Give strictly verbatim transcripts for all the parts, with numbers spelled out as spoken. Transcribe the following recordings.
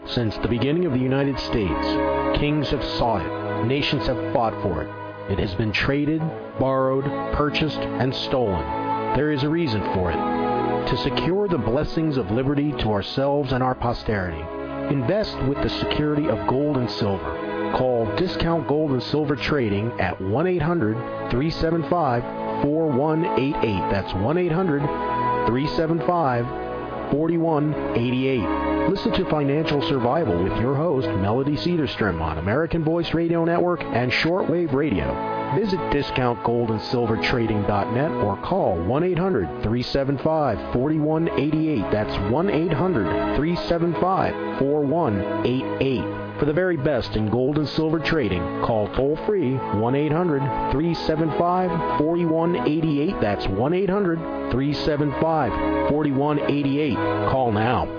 Since the beginning of the United States, kings have sought it, nations have fought for it. It has been traded, borrowed, purchased, and stolen. There is a reason for it. To secure the blessings of liberty to ourselves and our posterity, invest with the security of gold and silver. Call Discount Gold and Silver Trading at one eight hundred, three seven five, four one eight eight. That's one eight hundred, three seven five, four one eight eight. Listen to Financial Survival with your host, Melody Cedarstrom, on American Voice Radio Network and Shortwave Radio. Visit discount gold and silver trading dot net or call one eight hundred, three seven five, four one eight eight. That's one eight hundred, three seven five, four one eight eight. For the very best in gold and silver trading, call toll-free one eight hundred, three seven five, four one eight eight. That's one eight hundred, three seven five, four one eight eight. Call now.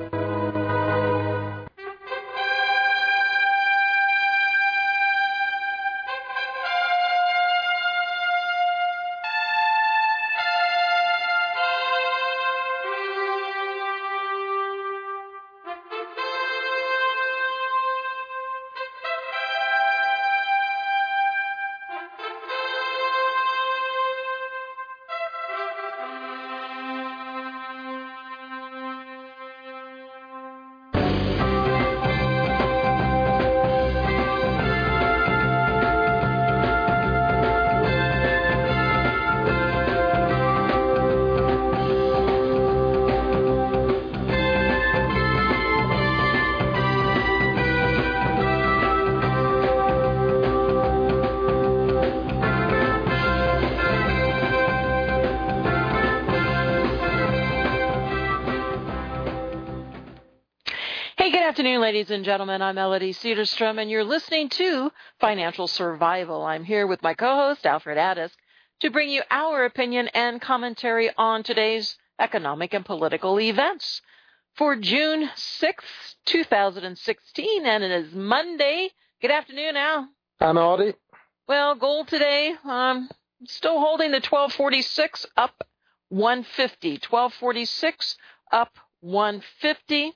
Ladies and gentlemen, I'm Melody Cedarstrom, and you're listening to Financial Survival. I'm here with my co-host, Alfred Addis, to bring you our opinion and commentary on today's economic and political events for June sixth, two thousand sixteen, and it is Monday. Good afternoon, Al. Hi, Melody. Well, gold today, um, still holding the twelve forty-six, up one fifty. twelve forty-six, up one fifty.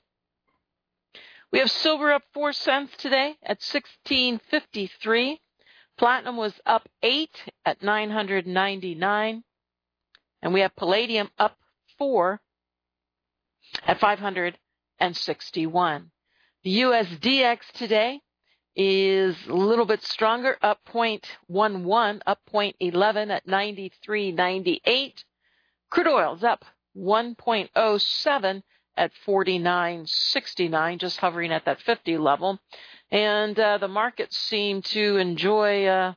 We have silver up four cents today at sixteen fifty-three. Platinum was up eight at nine hundred ninety-nine. And we have palladium up four at five hundred sixty-one. The U S D X today is a little bit stronger, up zero point one one, up zero point one one at ninety-three ninety-eight. Crude oil's up one point oh seven at forty-nine sixty-nine, just hovering at that fifty level. And uh, the markets seem to enjoy, uh,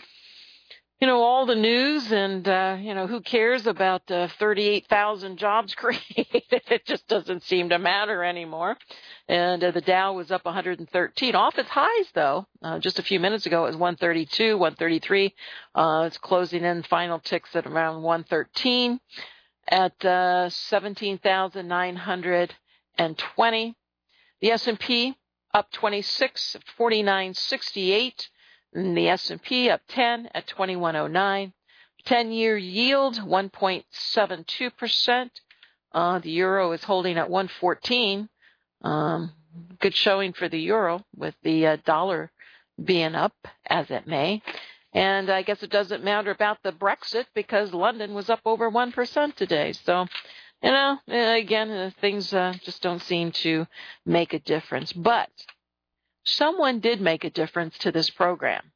you know, all the news, and, uh, you know, who cares about uh, thirty-eight thousand jobs created? It just doesn't seem to matter anymore. And uh, the Dow was up one hundred thirteen, off its highs, though. Uh, just a few minutes ago, it was one thirty-two, one thirty-three. Uh, it's closing in final ticks at around one thirteen. At uh, seventeen thousand nine hundred twenty. The S and P up twenty-six at forty-nine sixty-eight. And the S and P up ten at twenty-one oh nine. ten-year yield one point seven two percent. Uh, the euro is holding at one fourteen. Um, good showing for the euro, with the uh, dollar being up as it may. And I guess it doesn't matter about the Brexit, because London was up over one percent today. So, you know, again, uh, things uh, just don't seem to make a difference. But someone did make a difference to this program.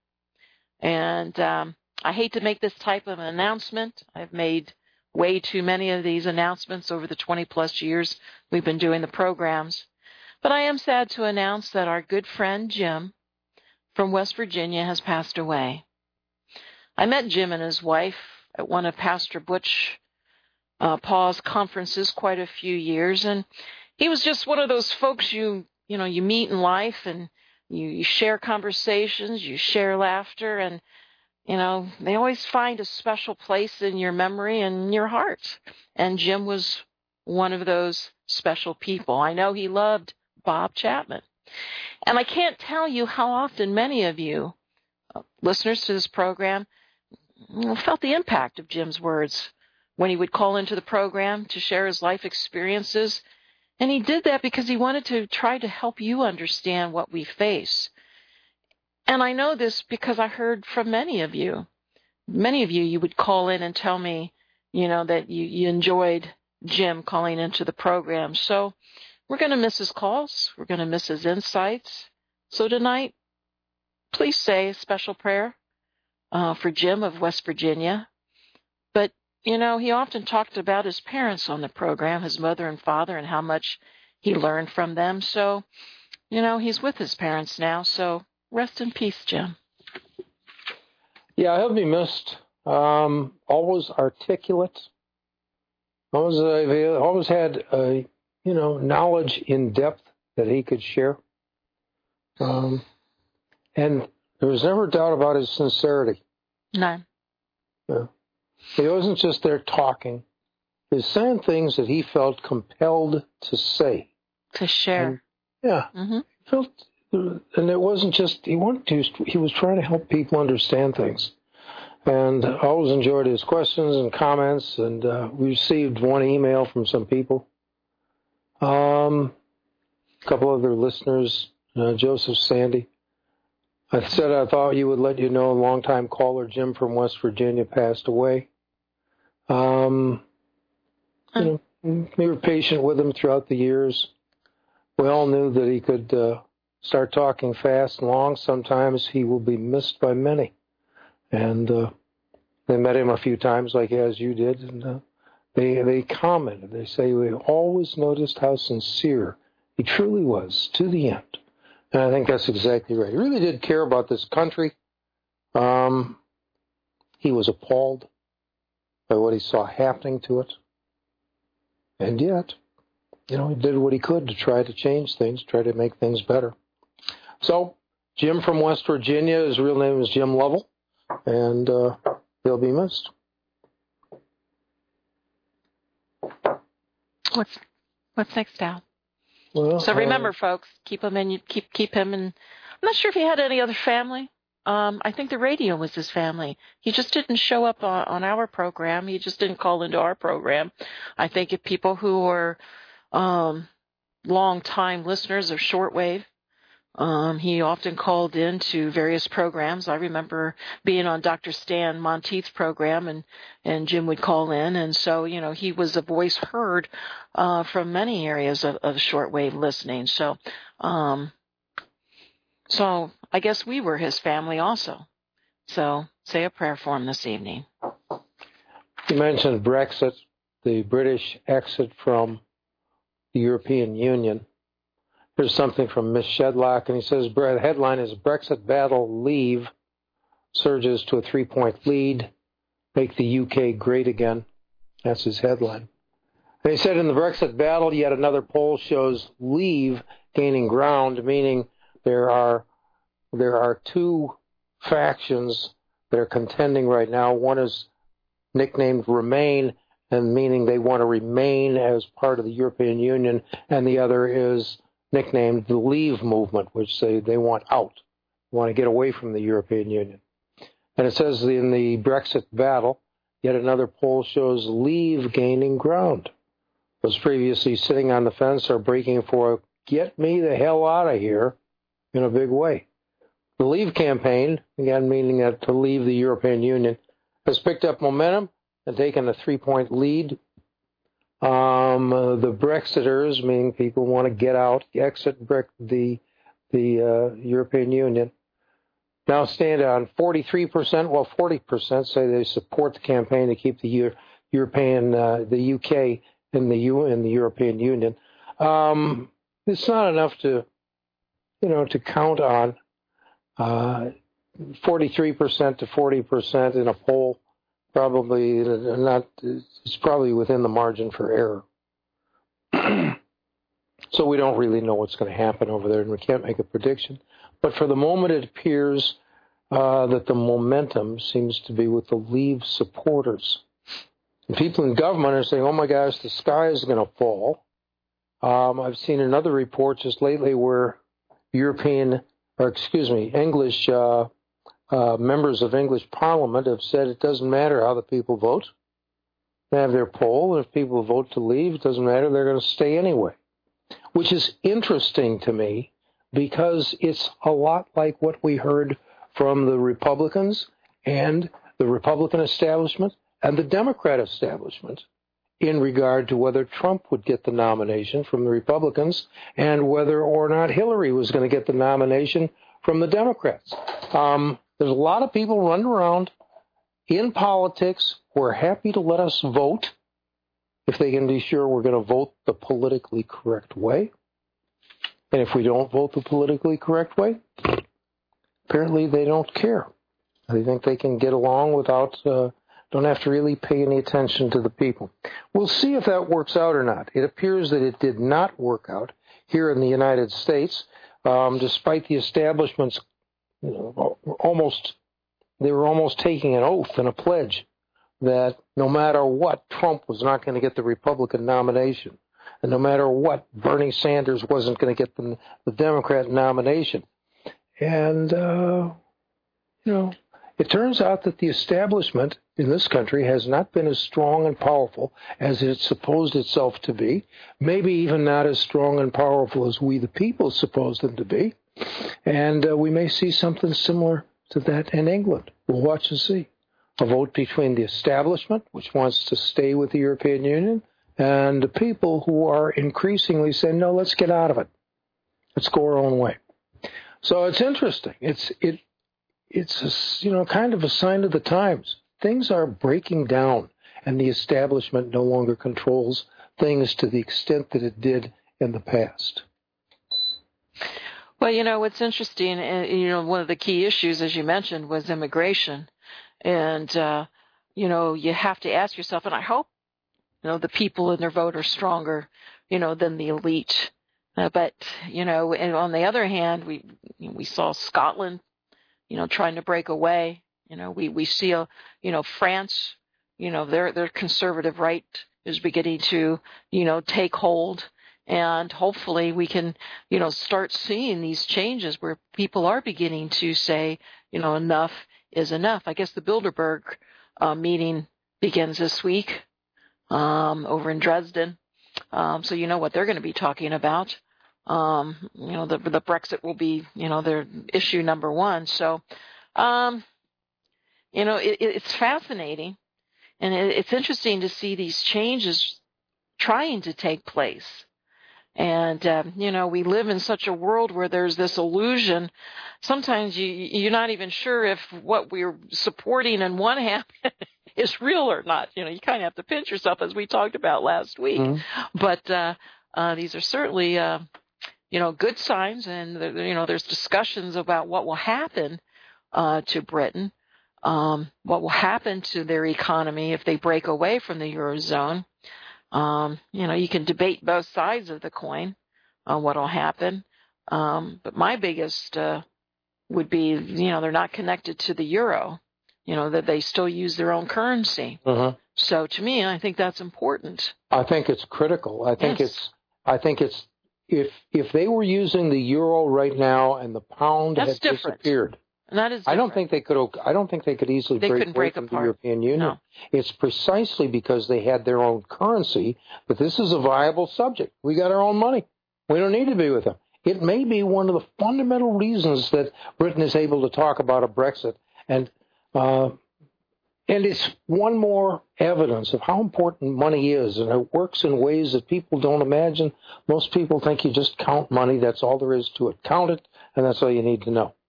And um, I hate to make this type of an announcement. I've made way too many of these announcements over the twenty-plus years we've been doing the programs. But I am sad to announce that our good friend Jim from West Virginia has passed away. I met Jim and his wife at one of Pastor Butch uh, Paul's conferences quite a few years, and he was just one of those folks you you know you meet in life, and you, you share conversations, you share laughter, and you know they always find a special place in your memory and your heart. And Jim was one of those special people. I know he loved Bob Chapman, and I can't tell you how often many of you, uh, listeners to this program, felt the impact of Jim's words when he would call into the program to share his life experiences. And he did that because he wanted to try to help you understand what we face. And I know this because I heard from many of you. Many of you, you would call in and tell me, you know, that you, you enjoyed Jim calling into the program. So we're going to miss his calls. We're going to miss his insights. So tonight, please say a special prayer uh, for Jim of West Virginia. But, you know, he often talked about his parents on the program, his mother and father, and how much he learned from them. So, you know, he's with his parents now. So rest in peace, Jim. Yeah, he'll be missed. Um, always articulate. Always, uh, always had, uh, you know, knowledge in depth that he could share. Um, and there was never a doubt about his sincerity. None. Yeah. He wasn't just there talking. He was saying things that he felt compelled to say. To share. And, yeah. Mm-hmm. He felt, and it wasn't just, he wanted to, he was trying to help people understand things. And I always enjoyed his questions and comments, and uh, we received one email from some people. Um, a couple other listeners, uh, Joseph Sandy. I said I thought you would let you know a longtime caller, Jim from West Virginia, passed away. Um, you know, we were patient with him throughout the years. We all knew that he could uh, start talking fast and long. Sometimes he will be missed by many. And uh, they met him a few times, like as you did, and uh, they they commented. They say, we always noticed how sincere he truly was to the end. And I think that's exactly right. He really did care about this country. Um, he was appalled by what he saw happening to it. And yet, you know, he did what he could to try to change things, try to make things better. So, Jim from West Virginia, his real name is Jim Lovell. And uh, he'll be missed. What's what's next, Al? Well, so remember, uh, folks, keep him in. Keep keep him in. I'm not sure if he had any other family. Um, I think the radio was his family. He just didn't show up on, on our program. He just didn't call into our program. I think if people who are um, long-time listeners of shortwave. Um, he often called in to various programs. I remember being on Doctor Stan Monteith's program, and, and Jim would call in. And so, you know, he was a voice heard uh, from many areas of, of shortwave listening. So, um, so I guess we were his family also. So say a prayer for him this evening. You mentioned Brexit, the British exit from the European Union. Here's something from Miss Shedlock, and he says, the headline is Brexit battle leave surges to a three-point lead, make the U K great again. That's his headline. And he said in the Brexit battle, yet another poll shows leave gaining ground, meaning there are there are two factions that are contending right now. One is nicknamed Remain, and meaning they want to remain as part of the European Union, and the other is nicknamed the Leave movement, which say they want out, want to get away from the European Union. And it says in the Brexit battle, yet another poll shows Leave gaining ground. Those previously sitting on the fence are breaking for a get me the hell out of here in a big way. The Leave campaign, again meaning that to leave the European Union, has picked up momentum and taken a three-point lead. Um, uh, the Brexiters, meaning people who want to get out, exit the the uh, European Union, now stand on forty-three percent, while forty percent say they support the campaign to keep the Euro- European, uh, the U K in the U in the European Union. Um, it's not enough to, you know, to count on. Uh, forty-three percent to forty percent in a poll. Probably not. It's probably within the margin for error. So we don't really know what's going to happen over there, and we can't make a prediction. But for the moment, it appears uh, that the momentum seems to be with the Leave supporters. And people in government are saying, "Oh my gosh, the sky is going to fall." Um, I've seen another report just lately where European, or excuse me, English. Uh, Uh, members of English Parliament have said it doesn't matter how the people vote. They have their poll, and if people vote to leave, it doesn't matter. They're going to stay anyway. which is interesting to me because it's a lot like what we heard from the Republicans and the Republican establishment and the Democrat establishment in regard to whether Trump would get the nomination from the Republicans and whether or not Hillary was going to get the nomination from the Democrats. Um, there's a lot of people running around in politics who are happy to let us vote if they can be sure we're going to vote the politically correct way. And if we don't vote the politically correct way, apparently they don't care. They think they can get along without, uh, don't have to really pay any attention to the people. We'll see if that works out or not. It appears that it did not work out here in the United States, um, despite the establishment's, you know, almost, they were almost taking an oath and a pledge that no matter what, Trump was not going to get the Republican nomination. And no matter what, Bernie Sanders wasn't going to get the, the Democrat nomination. And, uh, you know, it turns out that the establishment in this country has not been as strong and powerful as it supposed itself to be, maybe even not as strong and powerful as we the people suppose them to be. And uh, we may see something similar to that in England. We'll watch and see. A vote between the establishment, which wants to stay with the European Union, and the people who are increasingly saying, no, let's get out of it. Let's go our own way. So it's interesting. It's it it's a, you know kind of a sign of the times. Things are breaking down, and the establishment no longer controls things to the extent that it did in the past. Well, you know, what's interesting, you know, one of the key issues, as you mentioned, was immigration. And, uh, you know, you have to ask yourself, and I hope, you know, the people in their vote are stronger, you know, than the elite. Uh, but, you know, and on the other hand, we we saw Scotland, you know, trying to break away. You know, we, we see, a, you know, France, you know, their their conservative right is beginning to, you know, take hold. And hopefully we can, you know, start seeing these changes where people are beginning to say, you know, enough is enough. I guess the Bilderberg uh, meeting begins this week um, over in Dresden. Um, so you know what they're going to be talking about. Um, you know, the, the Brexit will be, you know, their issue number one. So, um, you know, it, it's fascinating. And it, it's interesting to see these changes trying to take place. And, um, you know, we live in such a world where there's this illusion. Sometimes you, you're not even sure if what we're supporting in one hand is real or not. You know, you kind of have to pinch yourself, as we talked about last week. Mm-hmm. But uh, uh, these are certainly, uh, you know, good signs. And, you know, there's discussions about what will happen uh, to Britain, um, what will happen to their economy if they break away from the Eurozone. Um, you know, you can debate both sides of the coin on what will happen. Um, but my biggest uh, would be, you know, they're not connected to the euro, you know, that they still use their own currency. Uh-huh. So to me, I think that's important. I think it's critical. I think yes. it's, I think it's, if, if they were using the euro right now and the pound that's had different. disappeared, And that is I don't think they could. I don't think they could easily they break couldn't away break from apart. the European Union. No. It's precisely because they had their own currency that this is a viable subject. We got our own money. We don't need to be with them. It may be one of the fundamental reasons that Britain is able to talk about a Brexit, and uh, and it's one more evidence of how important money is, and it works in ways that people don't imagine. Most people think you just count money. That's all there is to it. Count it, and that's all you need to know.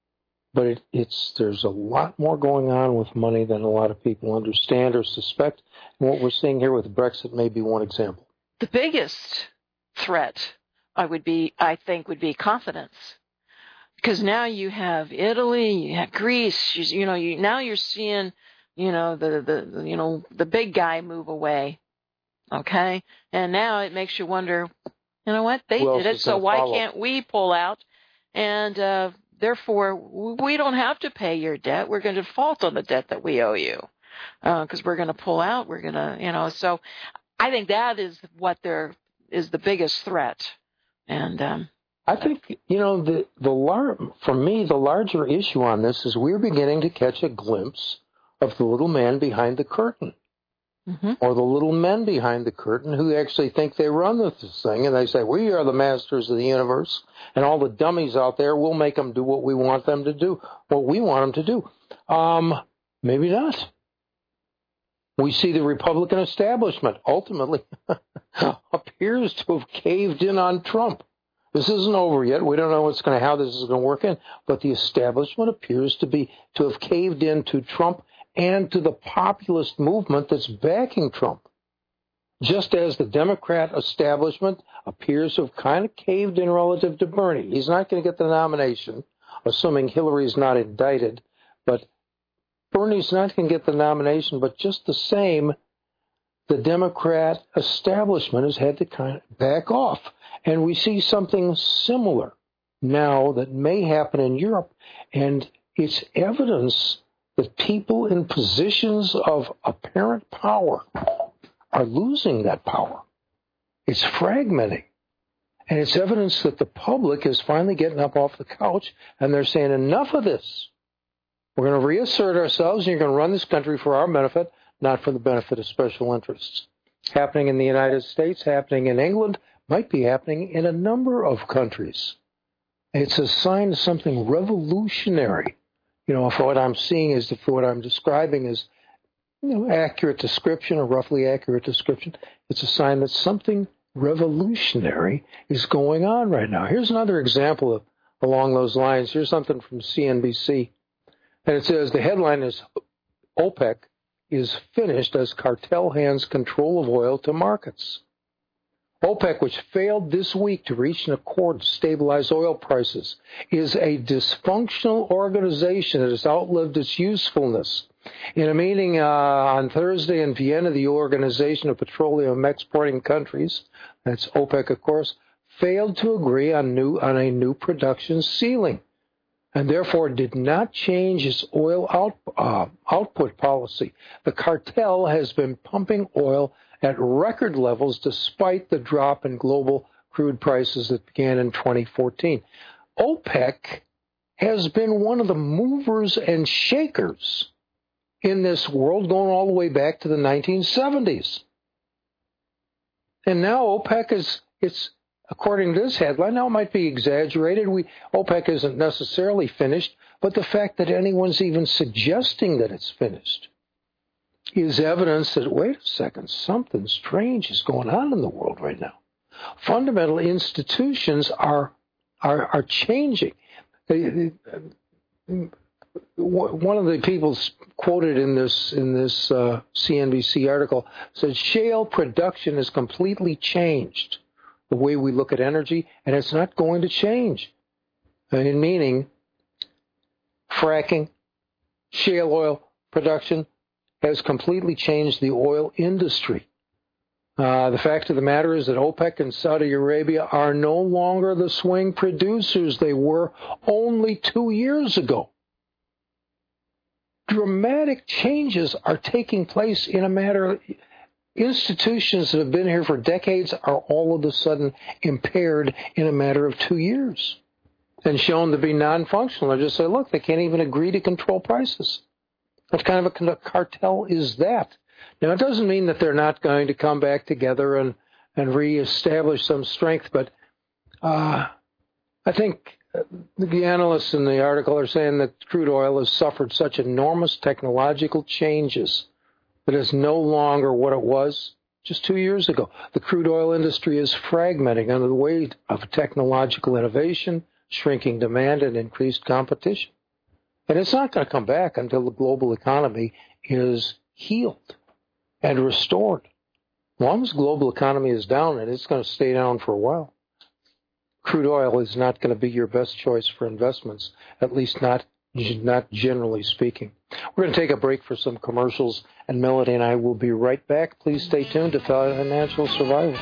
But it, it's there's a lot more going on with money than a lot of people understand or suspect. And what we're seeing here with Brexit may be one example. The biggest threat, I would be, I think, would be confidence, because now you have Italy, you have Greece. You, you know, you now you're seeing, you know, the, the you know the big guy move away. Okay, and now it makes you wonder, you know what, they did it, so why follow? Can't we pull out? And uh, Therefore, we don't have to pay your debt. We're going to default on the debt that we owe you because uh, we're going to pull out. We're going to, you know, so I think that is what there is the biggest threat. And um, I think, you know, the, the lar- for me, the larger issue on this is we're beginning to catch a glimpse of the little man behind the curtain. Mm-hmm. or the little men behind the curtain who actually think they run this thing, and they say, we are the masters of the universe, and all the dummies out there, we'll make them do what we want them to do, what we want them to do. Um, maybe not. We see the Republican establishment ultimately appears to have caved in on Trump. This isn't over yet. We don't know what's going to, how this is going to work in, but the establishment appears to be to have caved in to Trump and to the populist movement that's backing Trump. Just as the Democrat establishment appears to have kind of caved in relative to Bernie. He's not going to get the nomination, assuming Hillary's not indicted, but Bernie's not going to get the nomination, but just the same, the Democrat establishment has had to kind of back off. And we see something similar now that may happen in Europe, and it's evidence that people in positions of apparent power are losing that power. It's fragmenting. And it's evidence that the public is finally getting up off the couch, and they're saying, enough of this. We're going to reassert ourselves, and you're going to run this country for our benefit, not for the benefit of special interests. Happening in the United States, happening in England, might be happening in a number of countries. It's a sign of something revolutionary. You know, if what I'm seeing is, if what I'm describing is, you know, accurate description or roughly accurate description, it's a sign that something revolutionary is going on right now. Here's another example of, along those lines. Here's something from C N B C. And it says the headline is OPEC is finished as cartel hands control of oil to markets. OPEC, which failed this week to reach an accord to stabilize oil prices, is a dysfunctional organization that has outlived its usefulness. In a meeting uh, on Thursday in Vienna, the Organization of Petroleum Exporting Countries, that's OPEC, of course, failed to agree on, new, on a new production ceiling, and therefore did not change its oil out, uh, output policy. The cartel has been pumping oil at record levels despite the drop in global crude prices that began in twenty fourteen. OPEC has been one of the movers and shakers in this world going all the way back to the nineteen seventies. And now OPEC is, it's, according to this headline, now it might be exaggerated. We, OPEC isn't necessarily finished, but the fact that anyone's even suggesting that it's finished is evidence that, wait a second, something strange is going on in the world right now. Fundamental institutions are are, are changing. One of the people quoted in this in this uh, C N B C article said shale production has completely changed the way we look at energy, and it's not going to change. In meaning, fracking, shale oil production has completely changed the oil industry. Uh, the fact of the matter is that OPEC and Saudi Arabia are no longer the swing producers they were only two years ago. Dramatic changes are taking place in a matter of institutions that have been here for decades are all of a sudden impaired in a matter of two years and shown to be non-functional. I just say, look, they can't even agree to control prices. What kind of a cartel is that? Now, it doesn't mean that they're not going to come back together and, and reestablish some strength, but uh, I think the analysts in the article are saying that crude oil has suffered such enormous technological changes that it's no longer what it was just two years ago. The crude oil industry is fragmenting under the weight of technological innovation, shrinking demand, and increased competition. And it's not going to come back until the global economy is healed and restored. As long as the global economy is down, and it's going to stay down for a while, crude oil is not going to be your best choice for investments, at least not, not generally speaking. We're going to take a break for some commercials, and Melody and I will be right back. Please stay tuned to Financial Survival.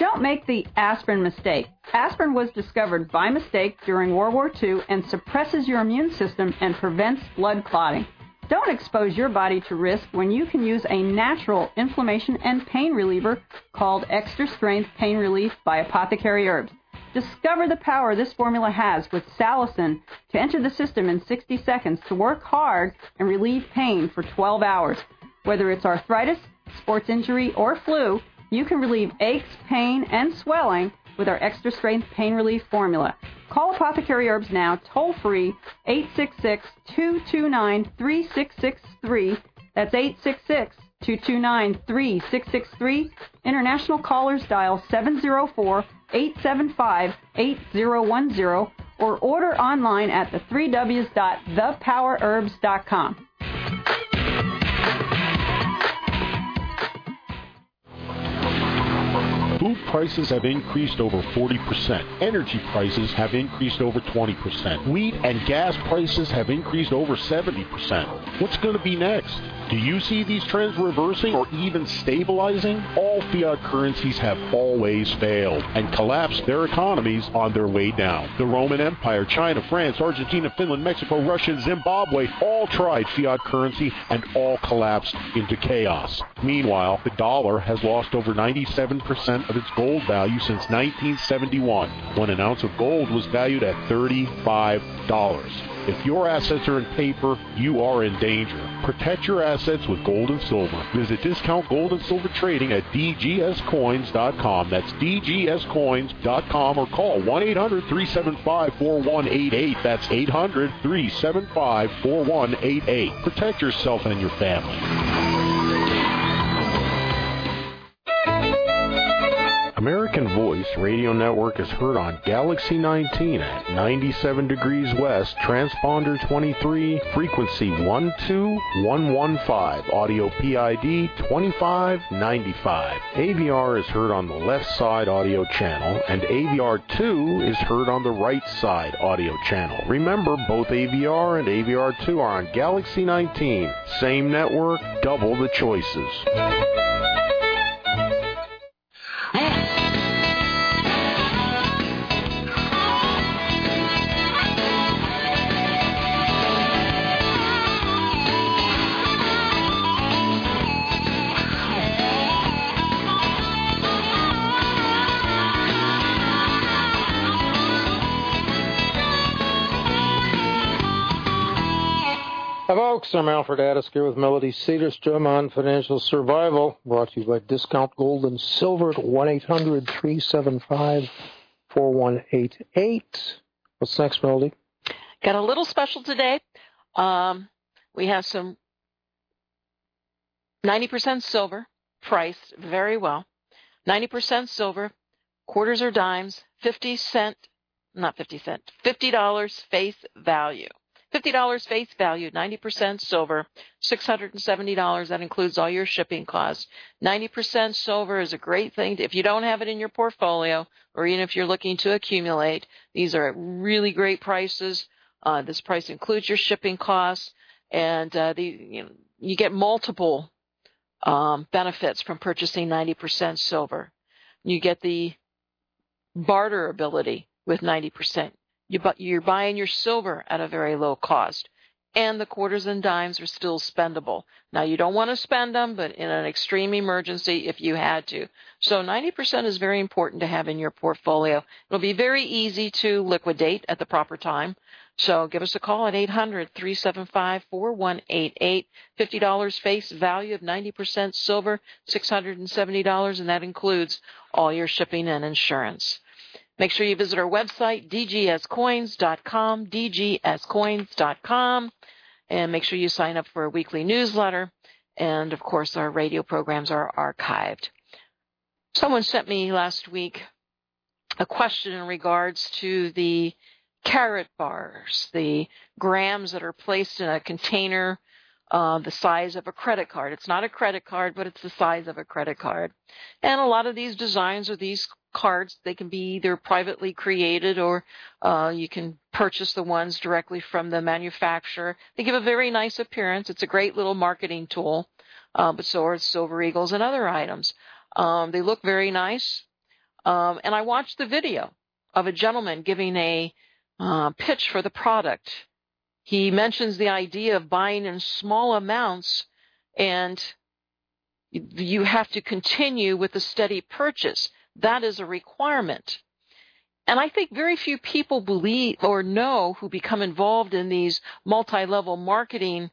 Don't make the aspirin mistake. Aspirin was discovered by mistake during World War Two and suppresses your immune system and prevents blood clotting. Don't expose your body to risk when you can use a natural inflammation and pain reliever called Extra Strength Pain Relief by Apothecary Herbs. Discover the power this formula has with salicin to enter the system in sixty seconds to work hard and relieve pain for twelve hours. Whether it's arthritis, sports injury, or flu, you can relieve aches, pain, and swelling with our Extra Strength Pain Relief formula. Call Apothecary Herbs now, toll-free, eight six six, two two nine, three six six three. That's eight six six, two two nine, three six six three. International callers dial seven zero four, eight seven five, eight zero one zero or order online at the three w's dot the power herbs dot com. Food prices have increased over forty percent. Energy prices have increased over twenty percent. Wheat and gas prices have increased over seventy percent. What's going to be next? Do you see these trends reversing or even stabilizing? All fiat currencies have always failed and collapsed their economies on their way down. The Roman Empire, China, France, Argentina, Finland, Mexico, Russia, and Zimbabwe all tried fiat currency and all collapsed into chaos. Meanwhile, the dollar has lost over ninety-seven percent of its gold value since nineteen seventy-one, when an ounce of gold was valued at thirty-five dollars. If your assets are in paper, you are in danger. Protect your assets with gold and silver. Visit Discount Gold and Silver Trading at d g s coins dot com. That's d g s coins dot com or call one eight hundred, three seven five, four one eight eight. That's eight hundred, three seven five, four one eight eight. Protect yourself and your family. American Voice Radio Network is heard on Galaxy nineteen at ninety-seven degrees west, transponder twenty-three, frequency one two one one five, audio P I D twenty-five ninety-five. A V R is heard on the left side audio channel, and A V R two is heard on the right side audio channel. Remember, both A V R and A V R two are on Galaxy nineteen. Same network, double the choices. Hi, folks. I'm Alfred Addis here with Melody Cedarstrom on Financial Survival, brought to you by Discount Gold and Silver at one eight hundred, three seven five, four one eight eight. What's next, Melody? Got a little special today. Um, we have some ninety percent silver, priced very well. ninety percent silver, quarters or dimes, fifty cent, not fifty cent, fifty dollars face value. fifty dollars face value, ninety percent silver, six hundred seventy dollars. That includes all your shipping costs. ninety percent silver is a great thing. To, if you don't have it in your portfolio, or even if you're looking to accumulate, these are really great prices. Uh, this price includes your shipping costs, and uh, the, you know, you get multiple um, benefits from purchasing ninety percent silver. You get the barter ability with ninety percent. You, you're buying your silver at a very low cost, and the quarters and dimes are still spendable. Now, you don't want to spend them, but in an extreme emergency, if you had to. So ninety percent is very important to have in your portfolio. It'll be very easy to liquidate at the proper time. So give us a call at eight hundred, three seven five, four one eight eight. fifty dollars face value of ninety percent silver, six hundred seventy dollars, and that includes all your shipping and insurance. Make sure you visit our website, d g s coins dot com, d g s coins dot com, and make sure you sign up for a weekly newsletter. And, of course, our radio programs are archived. Someone sent me last week a question in regards to the carrot bars, the grams that are placed in a container uh, the size of a credit card. It's not a credit card, but it's the size of a credit card. And a lot of these designs or these cards, they can be either privately created or uh, you can purchase the ones directly from the manufacturer. They give a very nice appearance. It's a great little marketing tool, uh, but so are Silver Eagles and other items. Um, they look very nice. Um, and I watched the video of a gentleman giving a uh, pitch for the product. He mentions the idea of buying in small amounts, and you have to continue with the steady purchase. That is a requirement. And I think very few people believe or know who become involved in these multi-level marketing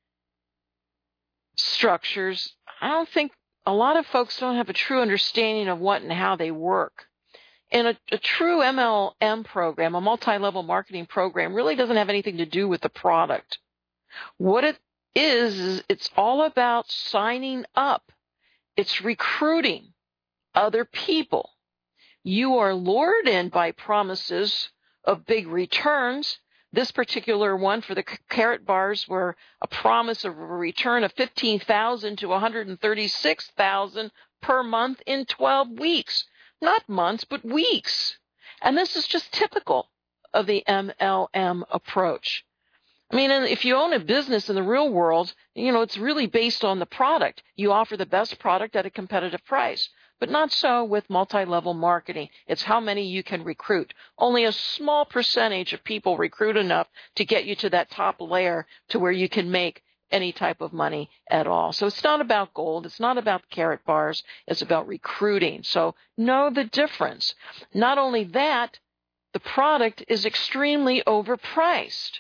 structures. I don't think a lot of folks don't have a true understanding of what and how they work. And a, a true M L M program, a multi-level marketing program, really doesn't have anything to do with the product. What it is, is it's all about signing up. It's recruiting other people. You are lured in by promises of big returns. This particular one for the carrot bars were a promise of a return of fifteen thousand dollars to one hundred thirty-six thousand dollars per month in twelve weeks. Not months, but weeks. And this is just typical of the M L M approach. I mean, if you own a business in the real world, you know, it's really based on the product. You offer the best product at a competitive price. But not so with multi-level marketing. It's how many you can recruit. Only a small percentage of people recruit enough to get you to that top layer to where you can make any type of money at all. So it's not about gold. It's not about carrot bars. It's about recruiting. So know the difference. Not only that, the product is extremely overpriced.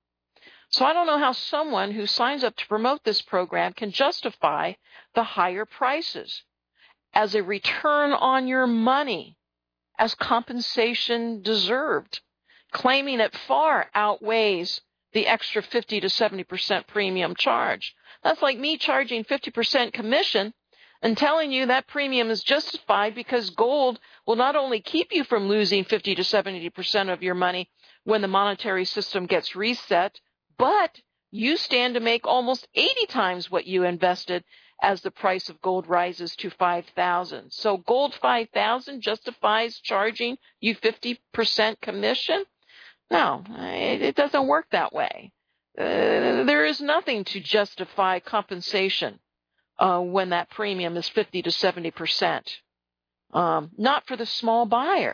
So I don't know how someone who signs up to promote this program can justify the higher prices as a return on your money, as compensation deserved, claiming it far outweighs the extra fifty to seventy percent premium charge. That's like me charging fifty percent commission and telling you that premium is justified because gold will not only keep you from losing fifty to seventy percent of your money when the monetary system gets reset, but you stand to make almost eighty times what you invested as the price of gold rises to five thousand dollars. So gold five thousand dollars justifies charging you fifty percent commission? No, it doesn't work that way. Uh, there is nothing to justify compensation uh, when that premium is fifty to seventy percent. Um, not for the small buyer.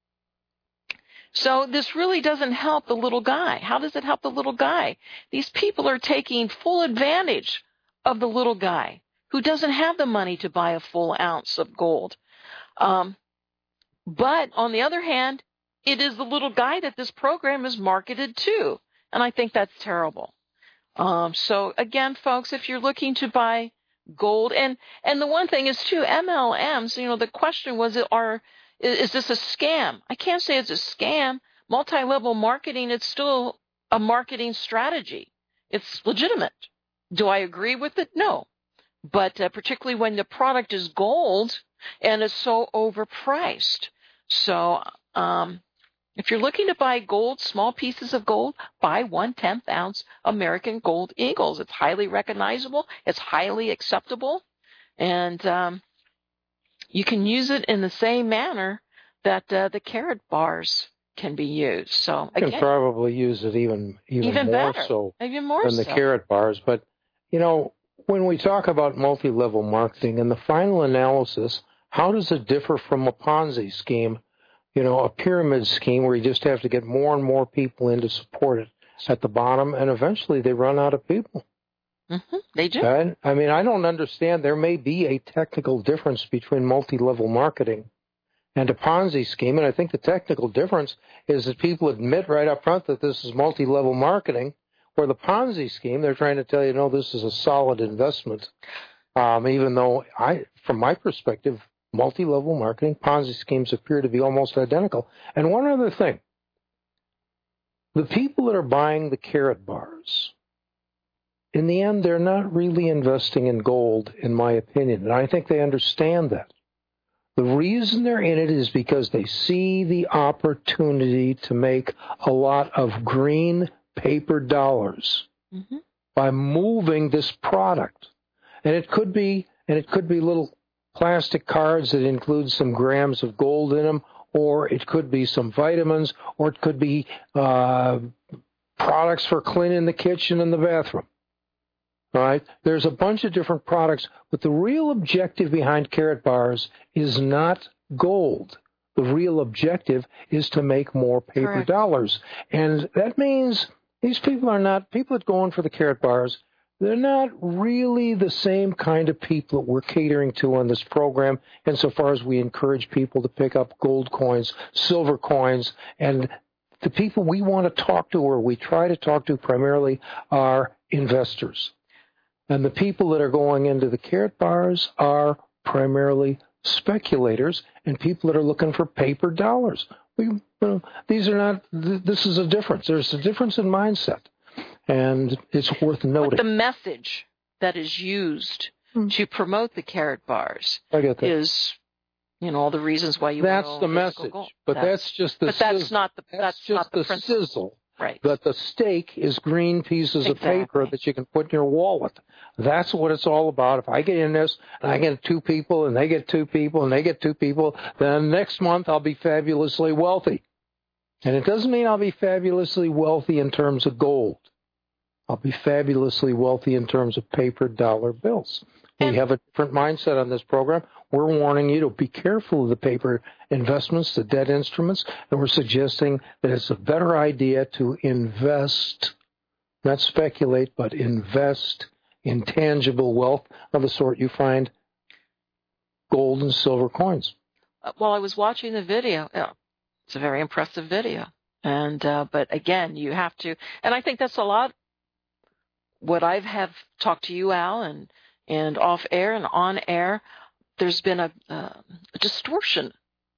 So this really doesn't help the little guy. How does it help the little guy? These people are taking full advantage of the little guy who doesn't have the money to buy a full ounce of gold. Um, but on the other hand, it is the little guy that this program is marketed to. And I think that's terrible. Um, so again, folks, if you're looking to buy gold, and, and the one thing is too, M L Ms, you know, the question was, are, is this a scam? I can't say it's a scam. Multi-level marketing, it's still a marketing strategy. It's legitimate. Do I agree with it? No. But uh, particularly when the product is gold and is so overpriced. So um, if you're looking to buy gold, small pieces of gold, buy one tenth ounce American Gold Eagles. It's highly recognizable. It's highly acceptable. And um, you can use it in the same manner that uh, the carrot bars can be used. So again, you can probably use it even even, even more better, so even more than so. the carrot bars. But, you know, when we talk about multi-level marketing, in the final analysis, how does it differ from a Ponzi scheme, you know, a pyramid scheme where you just have to get more and more people in to support it at the bottom, and eventually they run out of people? Mm-hmm, they do. And, I mean, I don't understand. There may be a technical difference between multi-level marketing and a Ponzi scheme, and I think the technical difference is that people admit right up front that this is multi-level marketing. For the Ponzi scheme, they're trying to tell you, no, this is a solid investment. Um, even though, I, from my perspective, multi-level marketing, Ponzi schemes appear to be almost identical. And one other thing, the people that are buying the carrot bars, in the end, they're not really investing in gold, in my opinion. And I think they understand that. The reason they're in it is because they see the opportunity to make a lot of green paper dollars mm-hmm. by moving this product. And it could be, and it could be little plastic cards that include some grams of gold in them, or it could be some vitamins, or it could be uh, products for cleaning the kitchen and the bathroom. All right? There's a bunch of different products, but the real objective behind carrot bars is not gold. The real objective is to make more paper Correct. dollars. And that means these people are not, people that go in for the Carrot Bars, they're not really the same kind of people that we're catering to on this program, insofar as we encourage people to pick up gold coins, silver coins, and the people we want to talk to, or we try to talk to primarily, are investors. And the people that are going into the Carrot Bars are primarily speculators and people that are looking for paper dollars. We, you know, these are not, th- this is a difference. There's a difference in mindset, and it's worth noting. But the message that is used hmm. to promote the Carrot Bars I get that. is, you know, all the reasons why you that's want the message, gold. but that's, that's just the but that's sizzle. not the that's, that's just not the, the principle. sizzle. Right. But the steak is green pieces exactly. of paper that you can put in your wallet. That's what it's all about. If I get in this and I get two people and they get two people and they get two people, then next month I'll be fabulously wealthy. And it doesn't mean I'll be fabulously wealthy in terms of gold. I'll be fabulously wealthy in terms of paper dollar bills. We have a different mindset on this program. We're warning you to be careful of the paper investments, the debt instruments, and we're suggesting that it's a better idea to invest, not speculate, but invest in tangible wealth of the sort you find gold and silver coins. Uh, while I was watching the video, yeah, it's a very impressive video. And uh, but again, you have to, and I think that's a lot what I have talked to you, Al, and and off air and on air. There's been a, uh, a distortion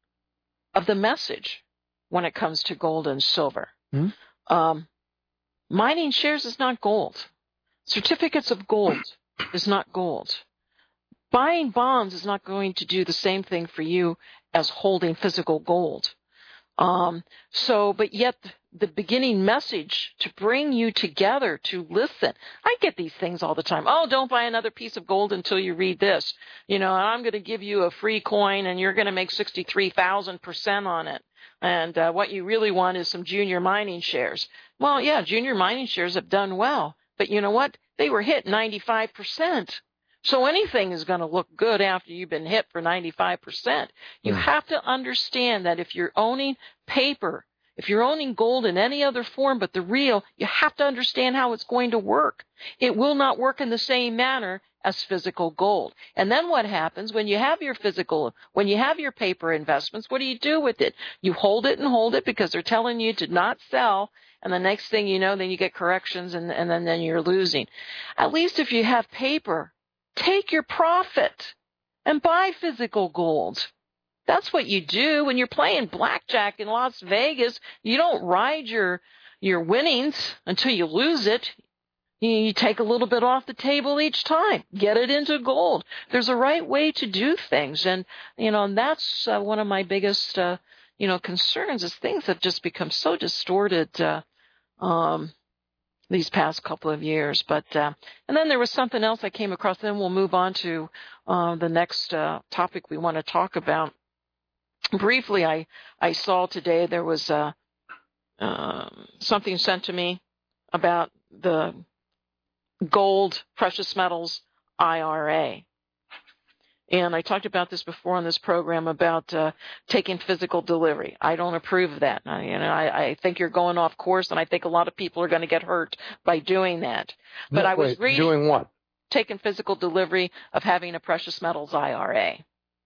of the message when it comes to gold and silver. Mm-hmm. Um, mining shares is not gold. Certificates of gold is not gold. Buying bonds is not going to do the same thing for you as holding physical gold. Um, so, but yet the beginning message to bring you together to listen. I get these things all the time. Oh, don't buy another piece of gold until you read this. You know, I'm going to give you a free coin and you're going to make sixty-three thousand percent on it. And uh, what you really want is some junior mining shares. Well, yeah, junior mining shares have done well. But you know what? They were hit ninety-five percent. So anything is going to look good after you've been hit for ninety-five percent. You mm. have to understand that if you're owning paper, if you're owning gold in any other form but the real, you have to understand how it's going to work. It will not work in the same manner as physical gold. And then what happens when you have your physical, when you have your paper investments, what do you do with it? You hold it and hold it because they're telling you to not sell. And the next thing you know, then you get corrections and, and then, then you're losing. At least if you have paper, take your profit and buy physical gold. That's what you do when you're playing blackjack in Las Vegas. You don't ride your your winnings until you lose it. You take a little bit off the table each time. Get it into gold. There's a right way to do things, and you know, and that's uh, one of my biggest uh, you know concerns is things have just become so distorted. Uh, um, these past couple of years. But uh, and then there was something else I came across. Then we'll move on to uh, the next uh, topic we want to talk about. Briefly, I, I saw today there was uh, uh, something sent to me about the gold precious metals I R A. And I talked about this before on this program about uh, taking physical delivery. I don't approve of that. I, you know, I, I think you're going off course, and I think a lot of people are going to get hurt by doing that. But no, I was wait, reading doing what? Taking physical delivery of having a precious metals I R A.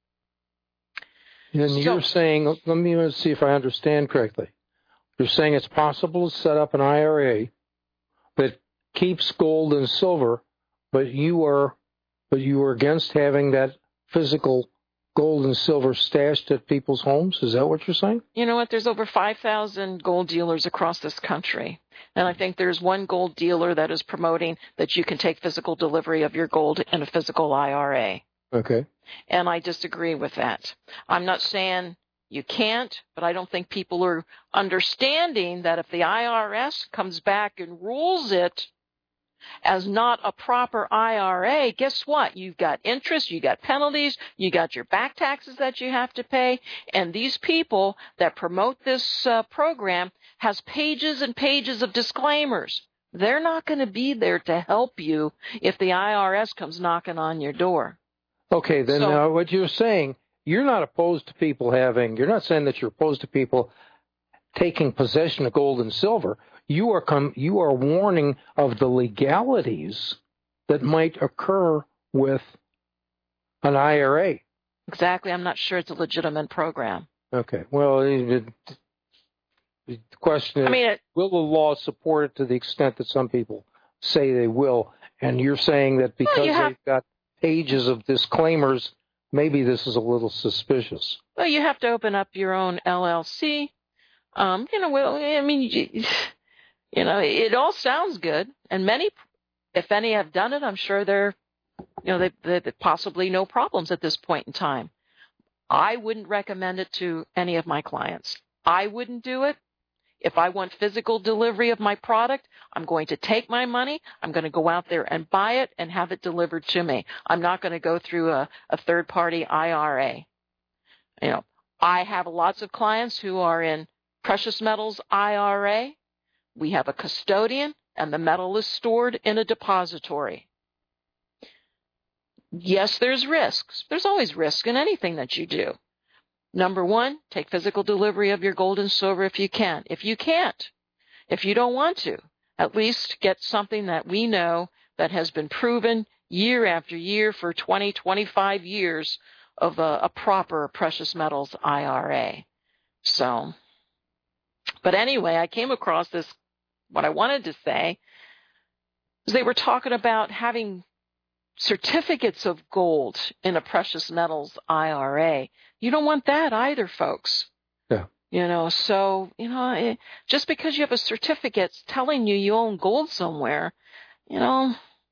And so, you're saying, let me see if I understand correctly. You're saying it's possible to set up an I R A that keeps gold and silver, but you are, but you are against having that physical gold and silver stashed at people's homes? Is that what you're saying? You know what? There's over five thousand gold dealers across this country. And I think there's one gold dealer that is promoting that you can take physical delivery of your gold in a physical I R A. Okay. And I disagree with that. I'm not saying you can't, but I don't think people are understanding that if the I R S comes back and rules it as not a proper I R A, guess what? You've got interest, you got penalties, you got your back taxes that you have to pay, and these people that promote this uh, program has pages and pages of disclaimers. They're not going to be there to help you if the I R S comes knocking on your door. Okay, then so, uh, what you're saying you're not opposed to people having, you're not saying that you're opposed to people taking possession of gold and silver. You are com- you are warning of the legalities that might occur with an I R A. Exactly. I'm not sure it's a legitimate program. Okay. Well, it, the question is, I mean, it, will the law support it to the extent that some people say they will? And you're saying that because well, have, they've got pages of disclaimers, maybe this is a little suspicious. Well, you have to open up your own L L C. Um, you know, well, I mean, you, you know, it all sounds good, and many, if any, have done it. I'm sure they're, you know, they, they possibly no problems at this point in time. I wouldn't recommend it to any of my clients. I wouldn't do it. If I want physical delivery of my product, I'm going to take my money. I'm going to go out there and buy it and have it delivered to me. I'm not going to go through a, a third-party I R A. You know, I have lots of clients who are in precious metals I R A. We have a custodian, and the metal is stored in a depository. Yes, there's risks. There's always risk in anything that you do. Number one, take physical delivery of your gold and silver if you can. If you can't, if you don't want to, at least get something that we know that has been proven year after year for twenty, twenty-five years of a, a proper precious metals I R A. So, but anyway, I came across this, what I wanted to say is they were talking about having certificates of gold in a precious metals I R A. You don't want that either, folks. Yeah. You know, so, you know, it, just because you have a certificate telling you you own gold somewhere, you know.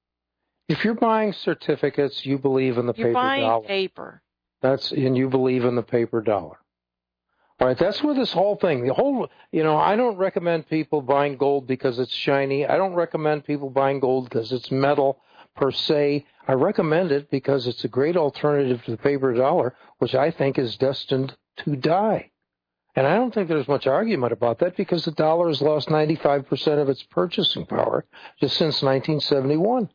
If you're buying certificates, you believe in the you're paper buying dollar. paper. That's, and you believe in the paper dollar. All right, that's where this whole thing, the whole, you know, I don't recommend people buying gold because it's shiny. I don't recommend people buying gold because it's metal per se. I recommend it because it's a great alternative to the paper dollar, which I think is destined to die. And I don't think there's much argument about that because the dollar has lost ninety-five percent of its purchasing power just since nineteen seventy-one.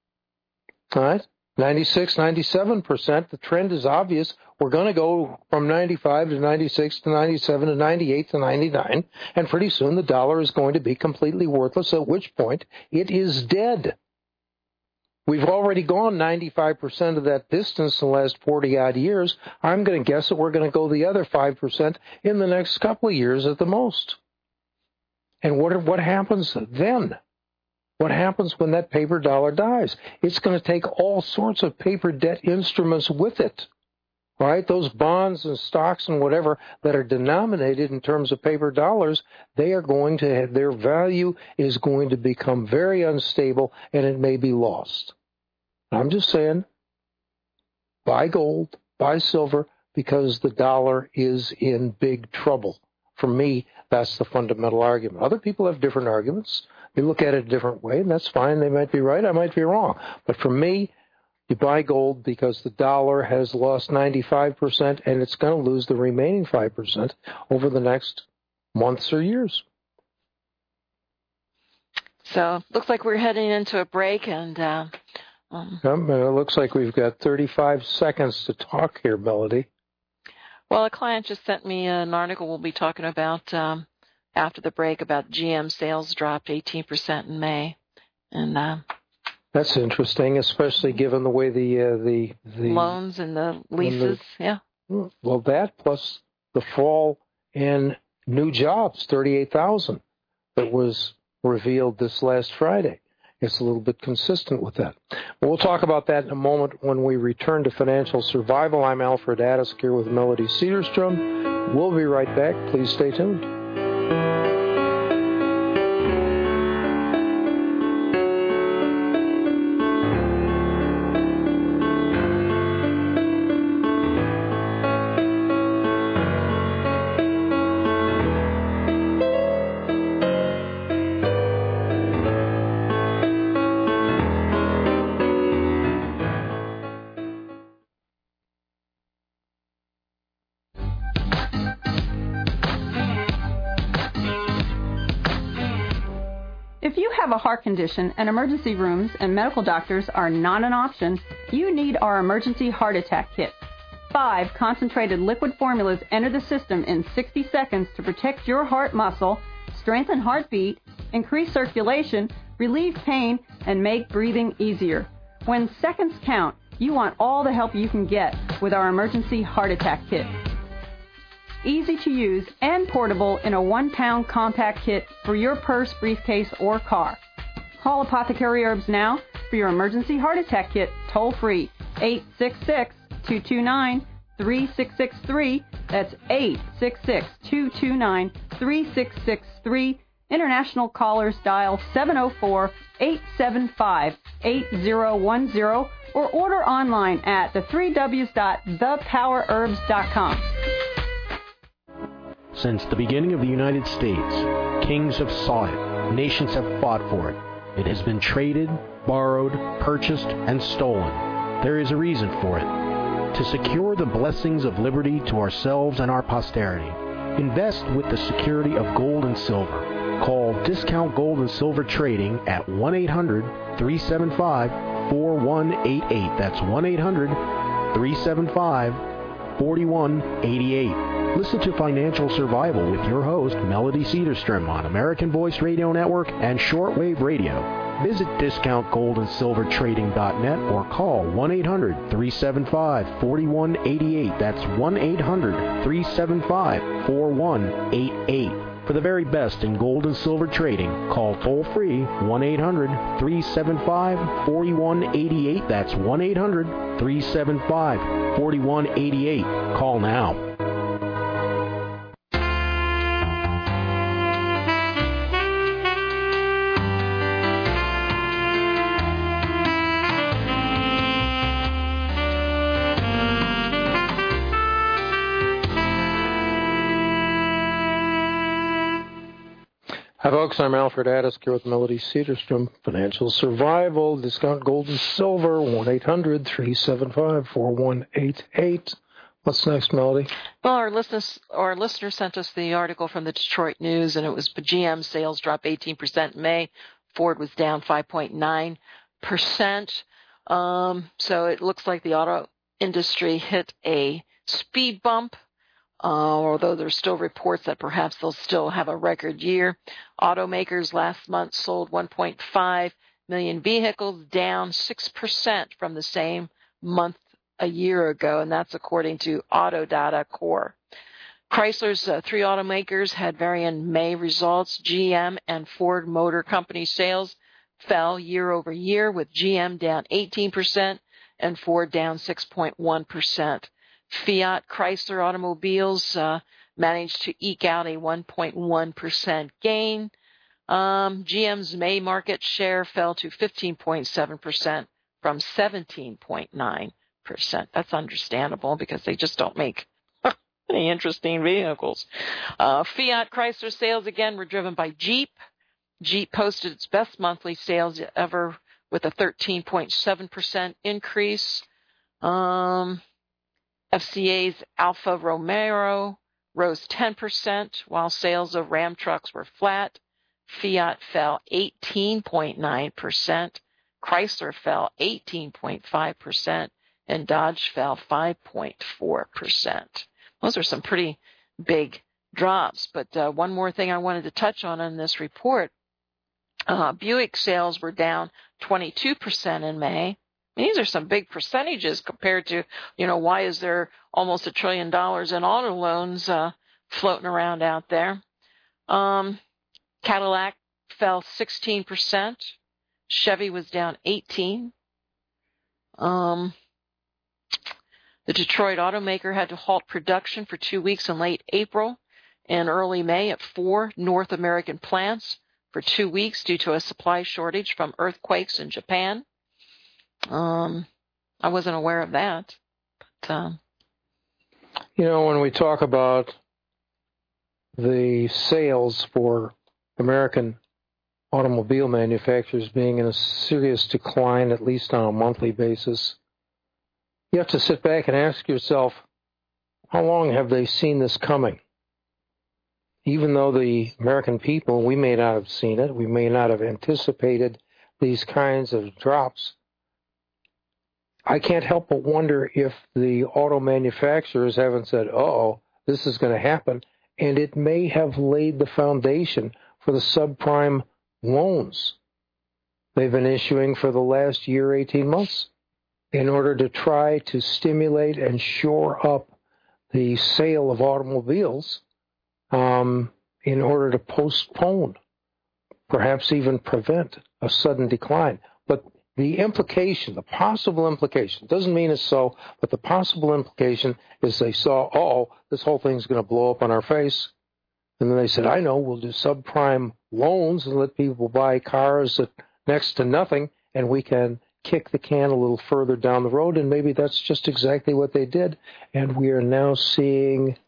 All right? ninety-six, ninety-seven percent. The trend is obvious. We're going to go from ninety-five to ninety-six to ninety-seven to ninety-eight to ninety-nine. And pretty soon the dollar is going to be completely worthless, at which point it is dead. We've already gone ninety-five percent of that distance in the last forty-odd years. I'm going to guess that we're going to go the other five percent in the next couple of years at the most. And what what happens then? What happens when that paper dollar dies? It's going to take all sorts of paper debt instruments with it. All right, those bonds and stocks and whatever that are denominated in terms of paper dollars, they are going to have, their value is going to become very unstable and it may be lost. I'm just saying, buy gold, buy silver, because the dollar is in big trouble. For me, that's the fundamental argument. Other people have different arguments. They look at it a different way, and that's fine. They might be right. I might be wrong. But for me, you buy gold because the dollar has lost ninety-five percent, and it's going to lose the remaining five percent over the next months or years. So looks like we're heading into a break, and uh, um, um, it looks like we've got thirty-five seconds to talk here, Melody. Well, a client just sent me an article we'll be talking about um, after the break about G M sales dropped eighteen percent in May, and uh, that's interesting, especially given the way the uh, the the loans and the leases. The, yeah. Well, that plus the fall in new jobs, thirty-eight thousand, that was revealed this last Friday. It's a little bit consistent with that. We'll talk about that in a moment when we return to Financial Survival. I'm Alfred Addis here with Melody Cedarstrom. We'll be right back. Please stay tuned. If you have a heart condition and emergency rooms and medical doctors are not an option, you need our emergency heart attack kit. five concentrated liquid formulas enter the system in sixty seconds to protect your heart muscle, strengthen heartbeat, increase circulation, relieve pain, and make breathing easier. When seconds count, you want all the help you can get with our emergency heart attack kit. Easy to use and portable in a one-pound compact kit for your purse, briefcase, or car. Call Apothecary Herbs now for your emergency heart attack kit toll-free, eight six six, two two nine, three six six three. That's eight six six, two two nine, three six six three. International callers dial seven oh four, eight seven five, eight oh one oh or order online at the three W's dot the power herbs dot com. Since the beginning of the United States, kings have sought it, nations have fought for it. It has been traded, borrowed, purchased, and stolen. There is a reason for it. To secure the blessings of liberty to ourselves and our posterity, invest with the security of gold and silver. Call Discount Gold and Silver Trading at one eight hundred, three seven five, four one eight eight. That's one eight hundred, three seven five, four one eight eight. Listen to Financial Survival with your host, Melody Cedarstrom, on American Voice Radio Network and Shortwave Radio. Visit discount gold and silver trading dot net or call one eight hundred, three seven five, four one eight eight. That's one eight hundred, three seven five, four one eight eight. For the very best in gold and silver trading, call toll-free one eight hundred, three seven five, four one eight eight. That's one eight hundred, three seven five, four one eight eight. Call now. Hi, folks. I'm Alfred Addis here with Melody Cedarstrom. Financial Survival, Discount Gold and Silver, one eight hundred, three seven five, four one eight eight. What's next, Melody? Well, our listeners, our listener sent us the article from the Detroit News, and it was G M sales dropped eighteen percent in May. Ford was down five point nine percent. Um, so it looks like the auto industry hit a speed bump. Uh, although there's still reports that perhaps they'll still have a record year. Automakers last month sold one point five million vehicles, down six percent from the same month a year ago, and that's according to Auto Data Core. Chrysler's uh, three automakers had varying May results. G M and Ford Motor Company sales fell year over year, with G M down eighteen percent and Ford down six point one percent. Fiat Chrysler Automobiles uh, managed to eke out a one point one percent gain. Um, G M's May market share fell to fifteen point seven percent from seventeen point nine percent. That's understandable because they just don't make any interesting vehicles. Uh, Fiat Chrysler sales again were driven by Jeep. Jeep posted its best monthly sales ever with a thirteen point seven percent increase. Um... F C A's Alfa Romeo rose ten percent, while sales of Ram trucks were flat. Fiat fell eighteen point nine percent, Chrysler fell eighteen point five percent, and Dodge fell five point four percent. Those are some pretty big drops. But uh, one more thing I wanted to touch on in this report, uh, Buick sales were down twenty-two percent in May. These are some big percentages compared to, you know, why is there almost a trillion dollars in auto loans uh, floating around out there? Um, Cadillac fell sixteen percent. Chevy was down eighteen. Um, the Detroit automaker had to halt production for two weeks in late April and early May at four North American plants for two weeks due to a supply shortage from earthquakes in Japan. Um, I wasn't aware of that. But, um, you know, when we talk about the sales for American automobile manufacturers being in a serious decline, at least on a monthly basis, you have to sit back and ask yourself, how long have they seen this coming? Even though the American people, we may not have seen it, we may not have anticipated these kinds of drops. I can't help but wonder if the auto manufacturers haven't said, uh-oh, this is going to happen, and it may have laid the foundation for the subprime loans they've been issuing for the last year, eighteen months, in order to try to stimulate and shore up the sale of automobiles, um, in order to postpone, perhaps even prevent a sudden decline. But the implication, the possible implication, doesn't mean it's so, but the possible implication is they saw, oh, this whole thing's going to blow up on our face. And then they said, I know, we'll do subprime loans and let people buy cars at next to nothing, and we can kick the can a little further down the road. And maybe that's just exactly what they did. And we are now seeing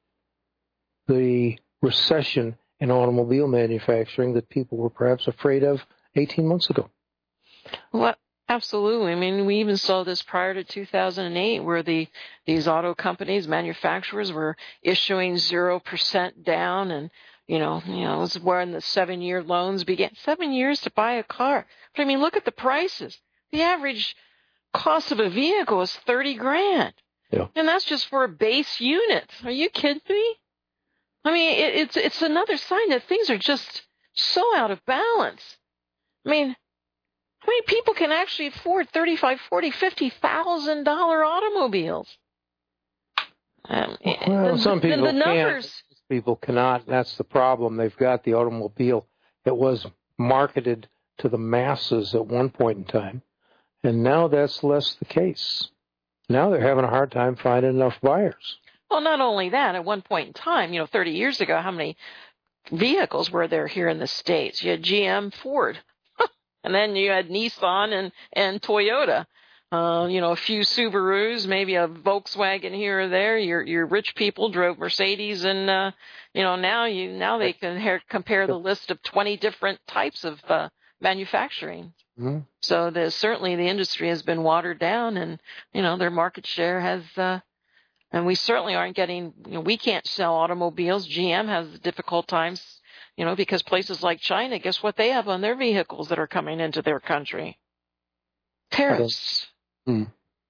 the recession in automobile manufacturing that people were perhaps afraid of eighteen months ago. Well, absolutely. I mean, we even saw this prior to two thousand eight, where the these auto companies, manufacturers, were issuing zero percent down, and you know, you know, it was when the seven-year loans began. Seven years to buy a car. But I mean, look at the prices. The average cost of a vehicle is thirty grand, yeah. And that's just for a base unit. Are you kidding me? I mean, it, it's it's another sign that things are just so out of balance. I mean. How many people can actually afford thirty-five, forty, fifty thousand dollar automobiles? Um, well, the, some people the, the numbers. can't. People cannot. That's the problem. They've got the automobile that was marketed to the masses at one point in time, and now that's less the case. Now they're having a hard time finding enough buyers. Well, not only that. At one point in time, you know, thirty years ago, how many vehicles were there here in the States? You had G M, Ford. And then you had Nissan and, and Toyota, uh, you know, a few Subarus, maybe a Volkswagen here or there. Your your rich people drove Mercedes, and uh, you know now you now they can ha- compare the list of twenty different types of uh, manufacturing. Mm-hmm. So there's certainly the industry has been watered down, and you know their market share has. Uh, and we certainly aren't getting. You know, we can't sell automobiles. G M has difficult times. You know, because places like China, guess what they have on their vehicles that are coming into their country? Tariffs. Mm.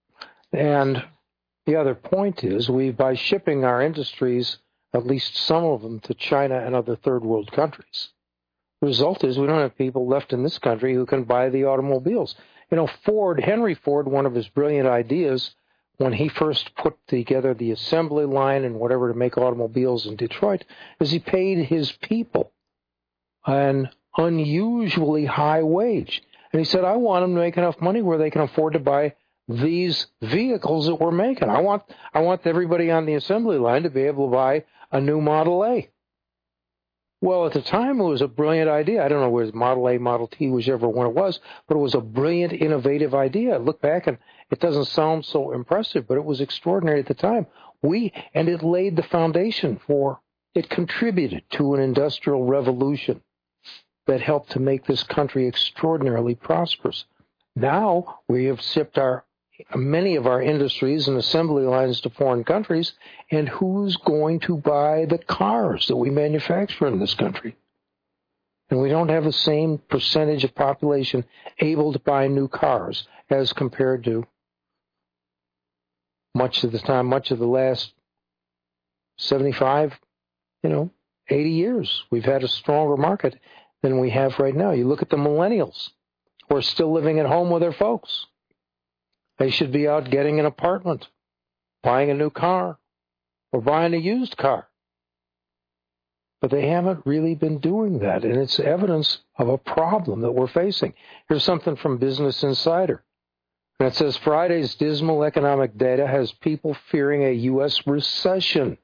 And the other point is, we by shipping our industries, at least some of them, to China and other third world countries, the result is we don't have people left in this country who can buy the automobiles. You know, Ford, Henry Ford, one of his brilliant ideas when he first put together the assembly line and whatever to make automobiles in Detroit, is he paid his people an unusually high wage. And he said, I want them to make enough money where they can afford to buy these vehicles that we're making. I want I want everybody on the assembly line to be able to buy a new Model A. Well, at the time, it was a brilliant idea. I don't know whether Model A, Model T, whichever one it was, but it was a brilliant, innovative idea. I look back, and it doesn't sound so impressive, but it was extraordinary at the time. We and it laid the foundation for, it contributed to an industrial revolution that helped to make this country extraordinarily prosperous. Now we have shipped our many of our industries and assembly lines to foreign countries, and who's going to buy the cars that we manufacture in this country? And we don't have the same percentage of population able to buy new cars as compared to much of the time, much of the last seventy-five, you know, eighty years. We've had a stronger market than we have right now. You look at the millennials who are still living at home with their folks. They should be out getting an apartment, buying a new car, or buying a used car. But they haven't really been doing that, and it's evidence of a problem that we're facing. Here's something from Business Insider. And it says, Friday's dismal economic data has people fearing a U S recession.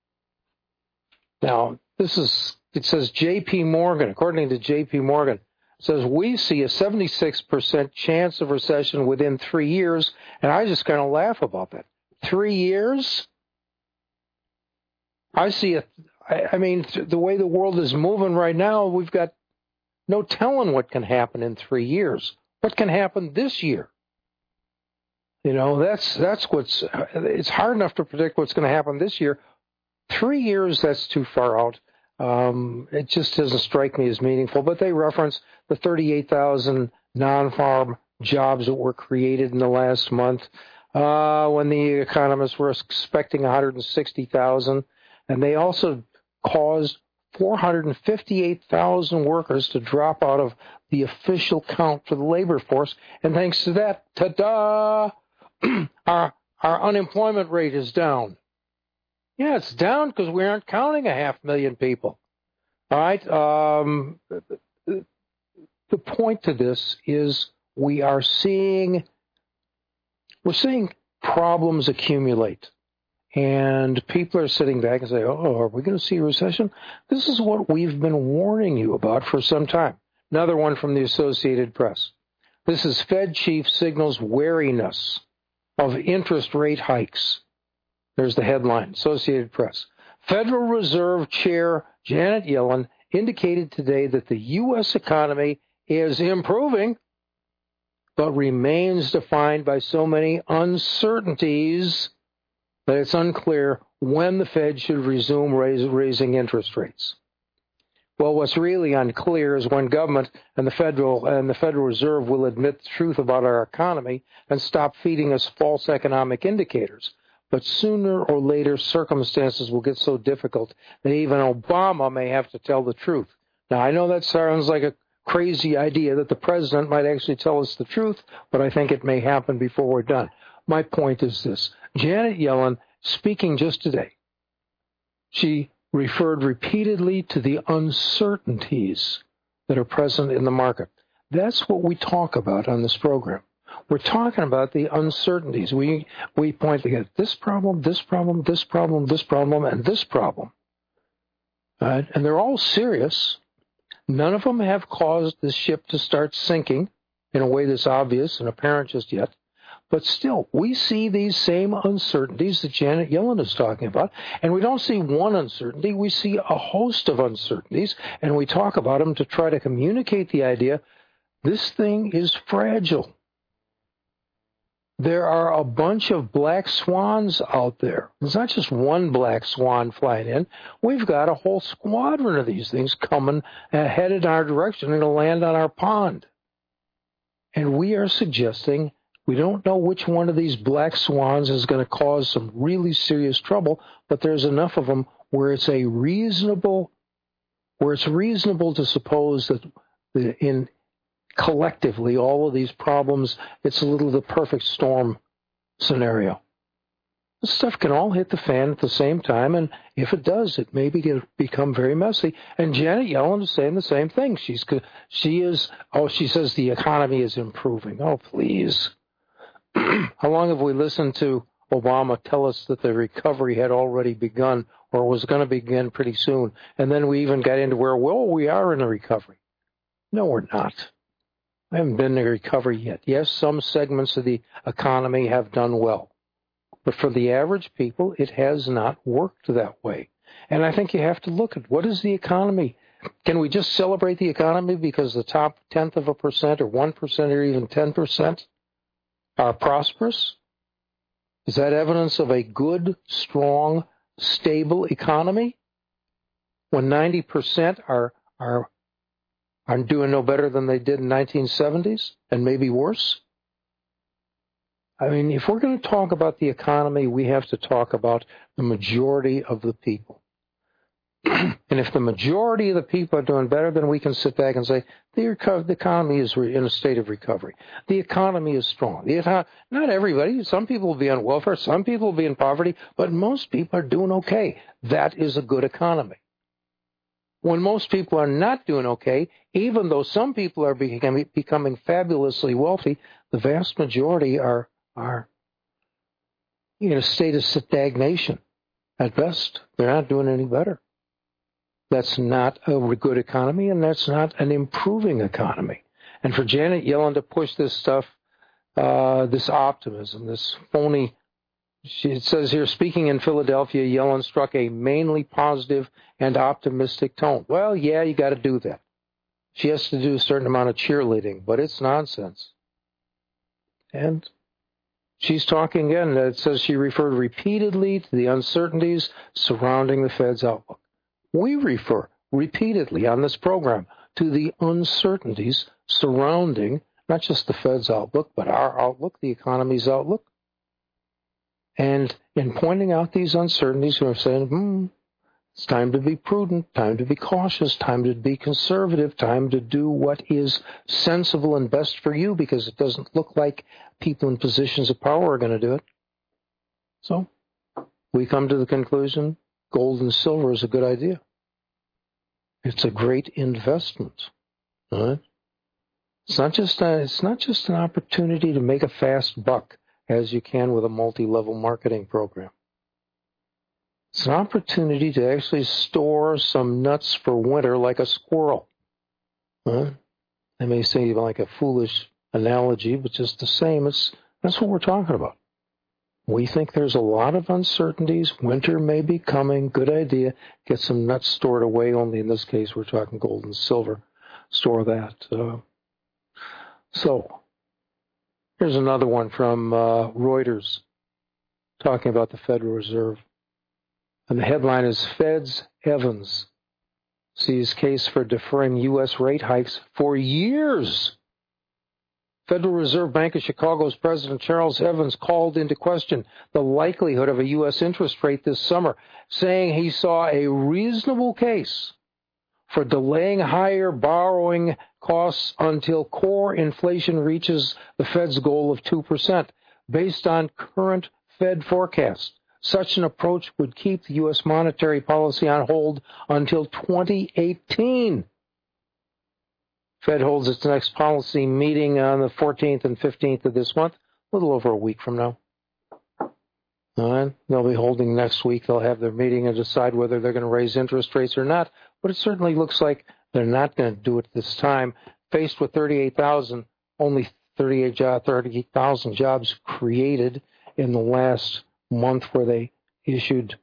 Now, this is, it says J P Morgan, according to J P Morgan, says we see a seventy-six percent chance of recession within three years, and I just kind of laugh about that. Three years? I see it. I, I mean, the way the world is moving right now, we've got no telling what can happen in three years. What can happen this year? You know, that's that's what's. It's hard enough to predict what's going to happen this year. Three years, that's too far out. Um, it just doesn't strike me as meaningful. But they reference the thirty-eight thousand non-farm jobs that were created in the last month, uh, when the economists were expecting one hundred sixty thousand, and they also caused four hundred fifty-eight thousand workers to drop out of the official count for the labor force. And thanks to that, ta-da, our, our unemployment rate is down. Yeah, it's down because we aren't counting a half million people. All right. Um, the point to this is we are seeing, we're seeing problems accumulate. And people are sitting back and say, oh, are we going to see a recession? This is what we've been warning you about for some time. Another one from the Associated Press. This is Fed chief signals wariness of interest rate hikes. There's the headline, Associated Press. Federal Reserve Chair Janet Yellen indicated today that the U S economy is improving, but remains defined by so many uncertainties that it's unclear when the Fed should resume raise, raising interest rates. Well, what's really unclear is when government and the Federal and the Federal Reserve will admit the truth about our economy and stop feeding us false economic indicators. But sooner or later, circumstances will get so difficult that even Obama may have to tell the truth. Now, I know that sounds like a crazy idea that the president might actually tell us the truth, but I think it may happen before we're done. My point is this. Janet Yellen, speaking just today, she referred repeatedly to the uncertainties that are present in the market. That's what we talk about on this program. We're talking about the uncertainties. We we point to this problem, this problem, this problem, this problem, and this problem. Right? And they're all serious. None of them have caused the ship to start sinking in a way that's obvious and apparent just yet. But still, we see these same uncertainties that Janet Yellen is talking about. And we don't see one uncertainty. We see a host of uncertainties. And we talk about them to try to communicate the idea this thing is fragile. There are a bunch of black swans out there. There's not just one black swan flying in. We've got a whole squadron of these things coming, uh, headed our direction and to land on our pond. And we are suggesting we don't know which one of these black swans is going to cause some really serious trouble, but there's enough of them where it's a reasonable, where it's reasonable to suppose that the, in collectively, all of these problems, it's a little the perfect storm scenario. This stuff can all hit the fan at the same time, and if it does, it may be, become very messy. And Janet Yellen is saying the same thing. She's she is oh she says the economy is improving. Oh please, how long have we listened to Obama tell us that the recovery had already begun or was going to begin pretty soon, and then we even got into where well we are in a recovery. No, we're not. I haven't been in a recovery yet. Yes, some segments of the economy have done well. But for the average people, it has not worked that way. And I think you have to look at what is the economy. Can we just celebrate the economy because the top tenth of a percent or one percent or even ten percent are prosperous? Is that evidence of a good, strong, stable economy? When ninety percent are are are doing no better than they did in nineteen seventies and maybe worse? I mean, if we're going to talk about the economy, we have to talk about the majority of the people. And if the majority of the people are doing better, then we can sit back and say, the, the economy is in a state of recovery. The economy is strong. The, not everybody. Some people will be on welfare. Some people will be in poverty. But most people are doing okay. That is a good economy. When most people are not doing okay, even though some people are becoming, becoming fabulously wealthy, the vast majority are are in a state of stagnation. At best, they're not doing any better. That's not a good economy, and that's not an improving economy. And for Janet Yellen to push this stuff, uh, this optimism, this phony, she, it says here, speaking in Philadelphia, Yellen struck a mainly positive and optimistic tone. Well, yeah, you got to do that. She has to do a certain amount of cheerleading, but it's nonsense. And she's talking again. It says she referred repeatedly to the uncertainties surrounding the Fed's outlook. We refer repeatedly on this program to the uncertainties surrounding not just the Fed's outlook, but our outlook, the economy's outlook. And in pointing out these uncertainties, we're saying, hmm, it's time to be prudent, time to be cautious, time to be conservative, time to do what is sensible and best for you, because it doesn't look like people in positions of power are going to do it. So we come to the conclusion gold and silver is a good idea. It's a great investment. All right? It's not just a, it's not just an opportunity to make a fast buck as you can with a multi-level marketing program. It's an opportunity to actually store some nuts for winter like a squirrel. Huh? I may say like a foolish analogy, but just the same. It's, that's what we're talking about. We think there's a lot of uncertainties. Winter may be coming. Good idea. Get some nuts stored away. Only in this case, we're talking gold and silver. Store that. Uh, so here's another one from uh, Reuters talking about the Federal Reserve. And the headline is Fed's Evans sees case for deferring U S rate hikes for years. Federal Reserve Bank of Chicago's President Charles Evans called into question the likelihood of a U S interest rate this summer, saying he saw a reasonable case for delaying higher borrowing costs until core inflation reaches the Fed's goal of two percent, based on current Fed forecasts. Such an approach would keep the U S monetary policy on hold until twenty eighteen. Fed holds its next policy meeting on the fourteenth and fifteenth of this month, a little over a week from now. All right. They'll be holding next week. They'll have their meeting and decide whether they're going to raise interest rates or not. But it certainly looks like they're not going to do it this time. Faced with thirty-eight thousand, only thirty-eight thousand jobs created in the last month where they issued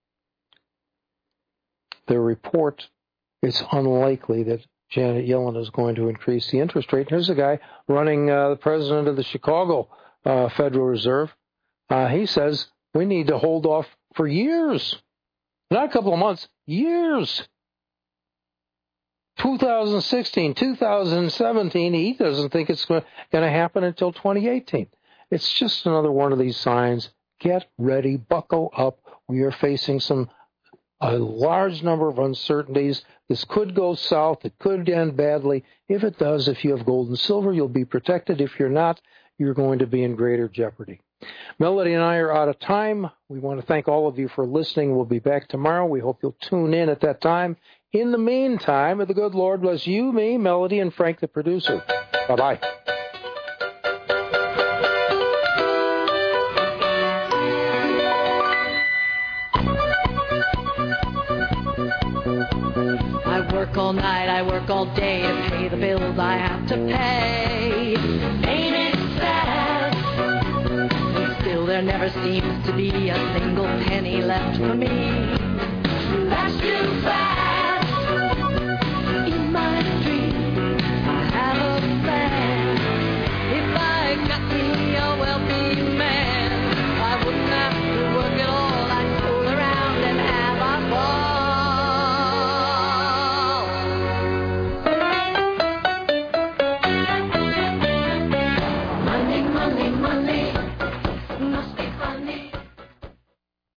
their report, it's unlikely that Janet Yellen is going to increase the interest rate. Here's a guy running uh, the president of the Chicago uh, Federal Reserve. Uh, he says we need to hold off for years, not a couple of months, years. two thousand sixteen, two thousand seventeen, he doesn't think it's going to happen until twenty eighteen. It's just another one of these signs. Get ready, buckle up. We are facing some a large number of uncertainties. This could go south. It could end badly. If it does, if you have gold and silver, you'll be protected. If you're not, you're going to be in greater jeopardy. Melody and I are out of time. We want to thank all of you for listening. We'll be back tomorrow. We hope you'll tune in at that time. In the meantime, may the good Lord bless you, me, Melody, and Frank, the producer. Bye-bye. All night, I work all day to pay the bills I have to pay. Ain't it sad? And still there never seems to be a single penny left for me. That's too bad.